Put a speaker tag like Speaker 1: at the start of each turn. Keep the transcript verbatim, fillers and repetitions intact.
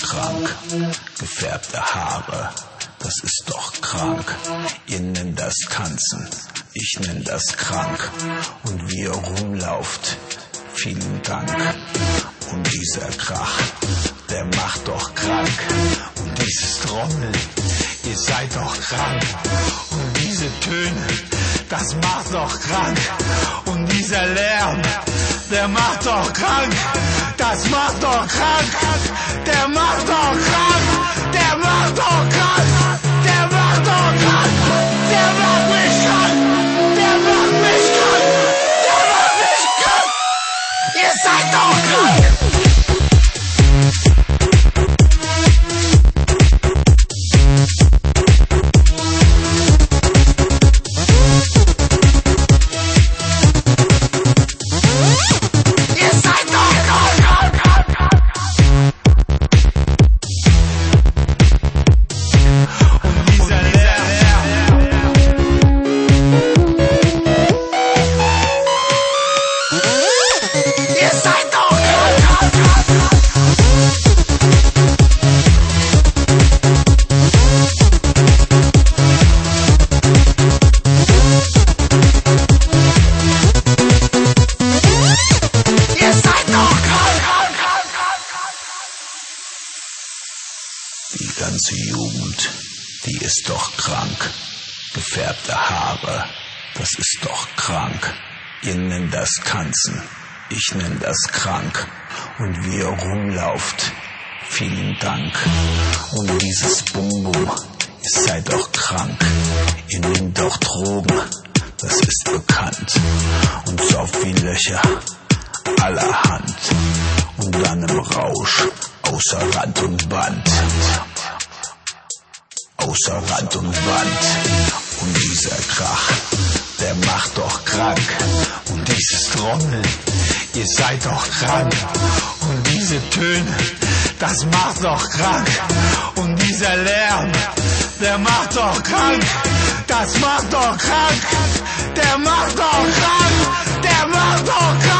Speaker 1: krank. Gefärbte Haare, das ist doch krank. Ihr nennt das Tanzen, ich nenn das krank. Und wie ihr rumlauft, vielen Dank. Und dieser Krach, der macht doch krank. Und dieses Trommeln, ihr seid doch krank. Und diese Töne, das macht doch krank. Und dieser Lärm, der macht doch krank. Das macht doch krank. Der macht doch krank. Der macht doch krank. Der macht doch krank. Der macht mich krank. Der macht mich krank. Der macht mich krank. Ihr seid doch krank. Die ganze Jugend, die ist doch krank. Gefärbte Haare, das ist doch krank. Ihr nennt das Tanzen, ich nenn das krank. Und wie ihr rumlauft, vielen Dank. Und dieses Bum-Bum, ihr seid doch krank. Ihr nehmt doch Drogen, das ist bekannt. Und sauft wie Löcher allerhand. Und dann im Rausch, außer Rand und Band. Außer Rand und Band. Und dieser Krach, der macht doch krank. Und dieses Trommeln, ihr seid doch krank. Und diese Töne, das macht doch krank. Und dieser Lärm, der macht doch krank. Das macht doch krank. Der macht doch krank. Der macht doch krank.